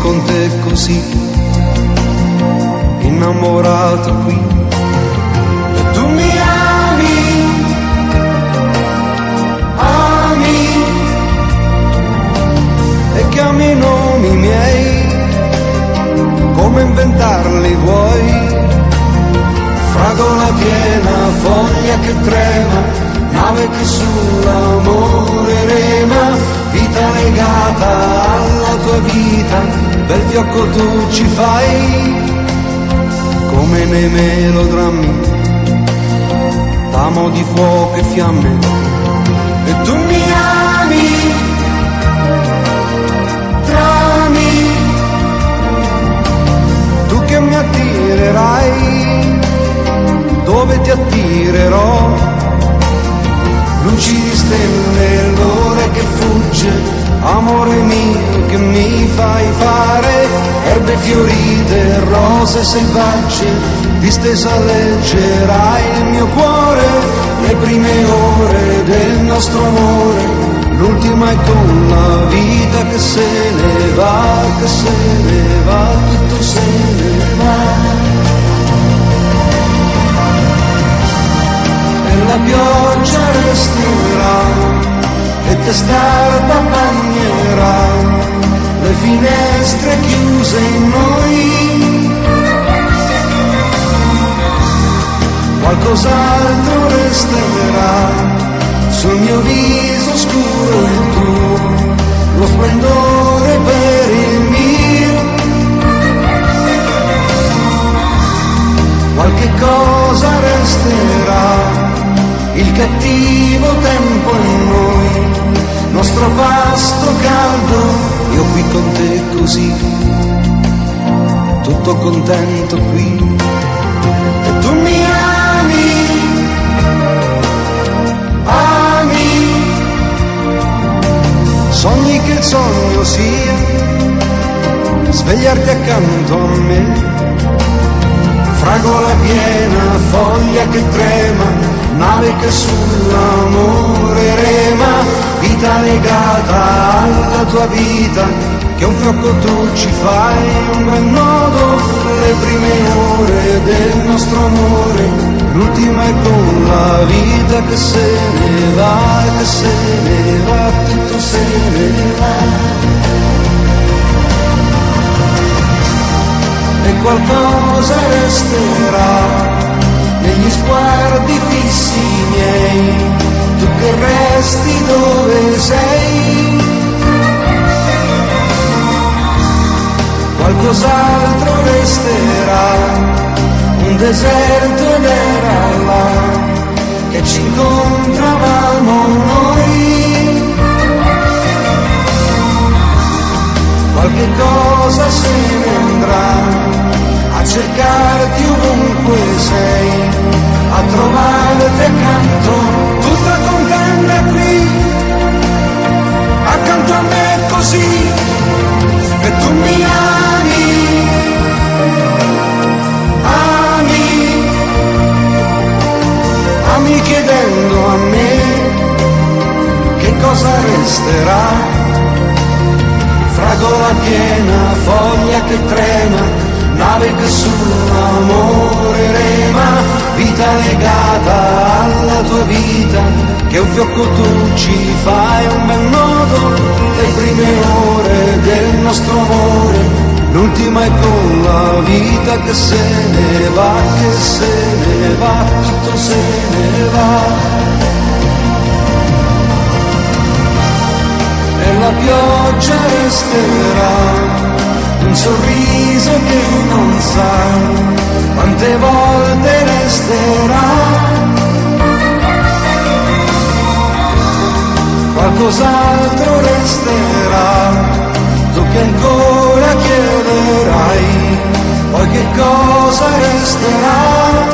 con te così, innamorato qui. E tu mi ami, ami, e chiami i nomi miei, come inventarli vuoi? Fragola piena, foglia che trema, nave che sull'amore rema, vita legata alla tua vita, bel fiocco tu ci fai, come nei melodrammi, t'amo di fuoco e fiamme. E tu mi ami, trami, tu che mi attirerai, dove ti attirerò? Luci di stelle, l'ore che fugge, amore mio che mi fai fare, erbe fiorite, rose selvagge, distesa leggerai il mio cuore, le prime ore del nostro amore, l'ultima è con la vita che se ne va, che se ne va, tutto se ne va. La pioggia resterà e testarda bagnerà le finestre chiuse in noi, qualcos'altro resterà sul mio viso scuro e tu, lo splendore per il mio, qualche cosa resterà, il cattivo tempo in noi, nostro pasto caldo, io qui con te così, tutto contento qui. E tu mi ami, ami, sogni che il sogno sia svegliarti accanto a me, fragola piena, foglia che trema, nave che sull'amore rema, vita legata alla tua vita, che un fiocco tu ci fai, un bel nodo, le prime ore del nostro amore, l'ultima è con la vita che se ne va, che se ne va, tutto se ne va. E qualcosa resterà negli sguardi fissi miei, tu che resti dove sei, qualcos'altro resterà, un deserto ed era là, che ci incontravamo noi, qualche cosa se ne andrà, a cercarti ovunque sei, a trovarti accanto, tutta contenta qui, accanto a me così, e tu mi ami, ami, ami chiedendo a me che cosa resterà, fragola piena, foglia che trema, nave che sull'amore rema, vita legata alla tua vita, che un fiocco tu ci fai, un bel nodo, le prime ore del nostro amore, l'ultima è con la vita che se ne va, che se ne va, tutto se ne va. E la pioggia resterà, un sorriso che non sa quante volte resterà, qualcos'altro resterà, tu che ancora chiederai, poi che cosa resterà,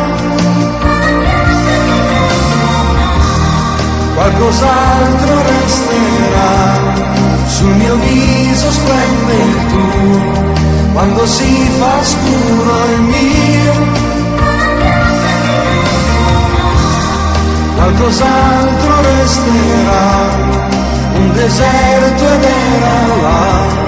qualcos'altro resterà, sul mio viso splende il tuo, quando si fa scuro il mio, qualcos'altro resterà, un deserto ed era là,